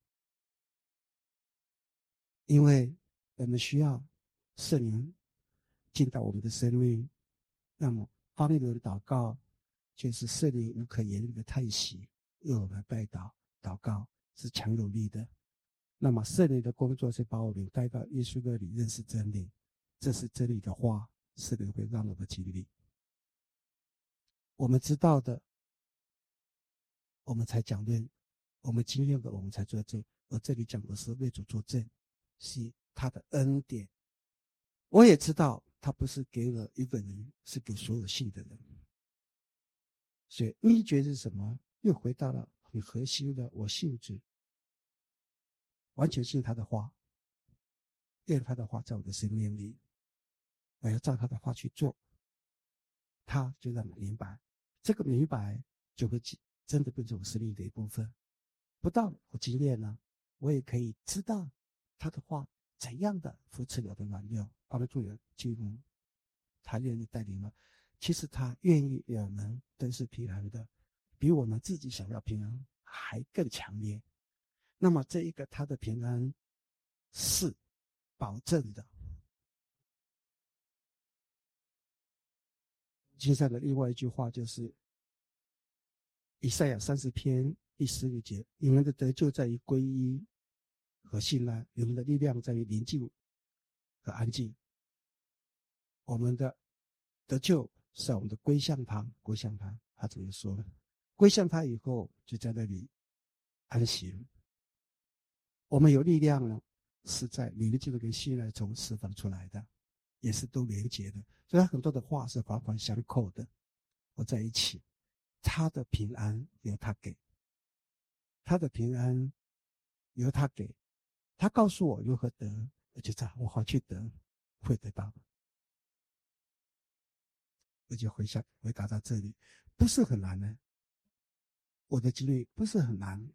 因为我们需要圣灵进到我们的生命，那么方面的祷告就是圣灵无可言喻的叹息，为我们代祷，祷告是强有力的。那么圣灵的工作是把我们带到耶稣那里认识真理，这是真理的话，圣灵会让我们经历。我们知道的，我们才讲论；我们经验的，我们才作证。而这里讲的是为主作证，是他的恩典。我也知道，他不是给了一个人，是给所有信的人。所以秘诀是什么？又回到了很核心的，我信主，完全信他的话，愿他的话在我的生命里，我要照他的话去做，他就让我明白，这个明白就会真的变成我生命的一部分。不到我经验呢，我也可以知道他的话怎样的扶持我的软弱，帮助我进入他愿意带领了。其实他愿意让我们都是平安的，比我们自己想要平安还更强烈。那么这一个他的平安是保证的。经上的另外一句话就是以赛亚三十篇第十五节，你们的得救在于归依和信赖，你们的力量在于宁静和安静。我们的得救是我们的归向他，归向他，他怎么说呢？归向他以后，就在那里安息。我们有力量呢，是在宁静跟信赖中释放出来的，也是都连结的。所以很多的话是环环相扣的，我在一起。他的平安由他给，他的平安由他给，他告诉我如何得，我就在我好去得，会得到。我就回想回答到这里，不是很难呢。我的经历不是很难，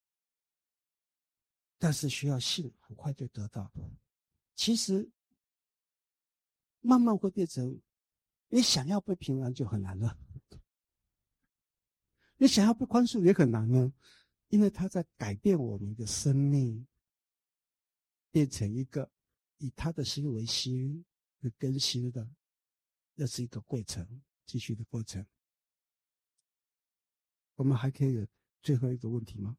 但是需要信，很快就得到。其实慢慢会变成，你想要被平安就很难了，你想要被宽恕也很难呢，因为他在改变我们的生命。 变成一个以他的心为心的更新的，这是一个过程，继续的过程。我们还可以有最后一个问题吗？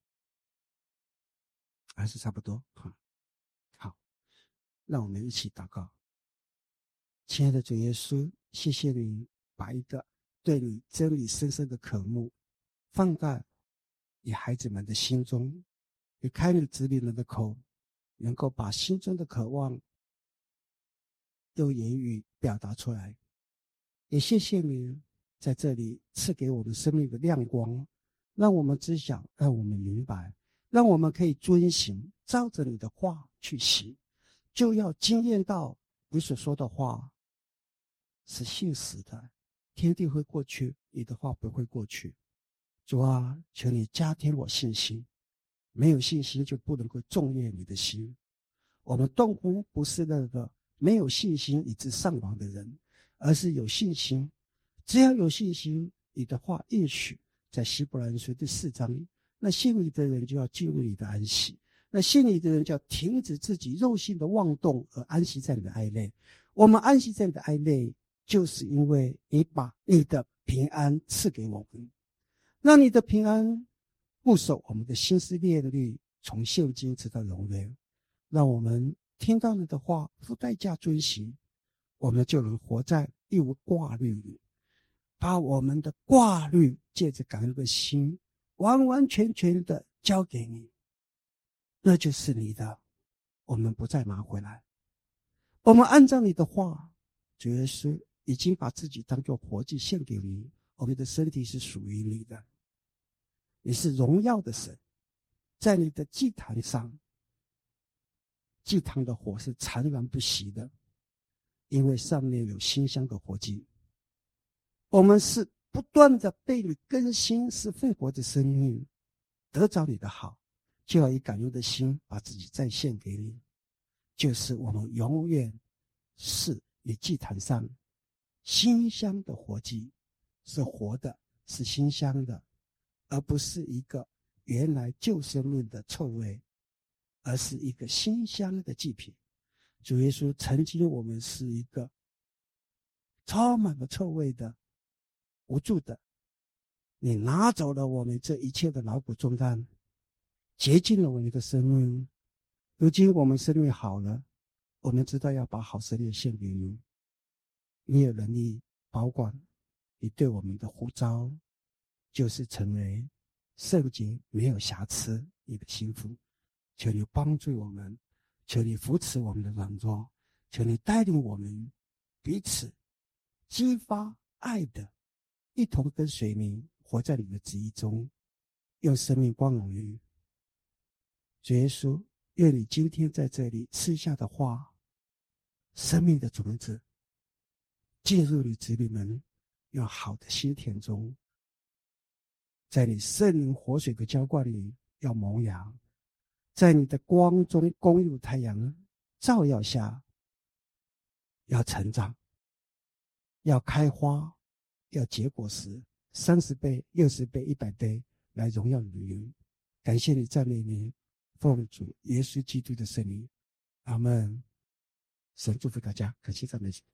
还是差不多？好，好，让我们一起祷告。亲爱的主耶稣，谢谢你把一个对你真理深深的渴慕放在你孩子们的心中，也开你子女们的口，能够把心中的渴望用言语表达出来。也谢谢你在这里赐给我们生命的亮光，让我们知晓，让我们明白，让我们可以遵行，照着你的话去行，就要经验到你所说的话是信实的，天地会过去，你的话不会过去。主啊，求你加添我信心，没有信心就不能够重验你的心。我们动工不是那个没有信心以致上亡的人，而是有信心。只要有信心，你的话应许在希伯来书第四章，那信你的人就要进入你的安息，那信你的人就要停止自己肉性的妄动，而安息在你的爱内。我们安息在你的爱内，就是因为你把你的平安赐给我们，让你的平安固守我们的心思念虑，从现今直到永远。让我们听到你的话，付代价遵行，我们就能活在一无挂虑里，把我们的挂虑借着感恩的心完完全全的交给你，那就是你的，我们不再拿回来。我们按照你的话，主耶稣已经把自己当作活祭献给你，我们的身体是属于你的，你是荣耀的神，在你的祭坛上，祭坛的火是残然不熄的，因为上面有馨香的火祭。我们是不断的被你更新，是复活的生命，得着你的好，就要以感恩的心把自己再献给你，就是我们永远是你祭坛上馨香的火祭，是活的，是馨香的，而不是一个原来旧生命的臭味，而是一个馨香的祭品。主耶稣，曾经我们是一个充满了臭味的、无助的，你拿走了我们这一切的劳苦重担，洁净了我们的生命。如今我们生命好了，我们知道要把好生命献给你，你有能力保管你对我们的呼召，就是成为圣洁没有瑕疵你的幸福。求你帮助我们，求你扶持我们的软弱，求你带领我们彼此激发爱的，一同跟随你，活在你的旨意中，用生命光荣于主耶稣。愿你今天在这里吃下的话，生命的种子进入你子女们用好的心田中，在你圣灵活水的浇灌里要萌芽，在你的光中公入太阳照耀下要成长，要开花，要结果实，三十倍、六十倍、一百倍来荣耀你的名。感谢你，赞美你，奉主耶稣基督的圣名，阿们。神祝福大家，感谢赞美主。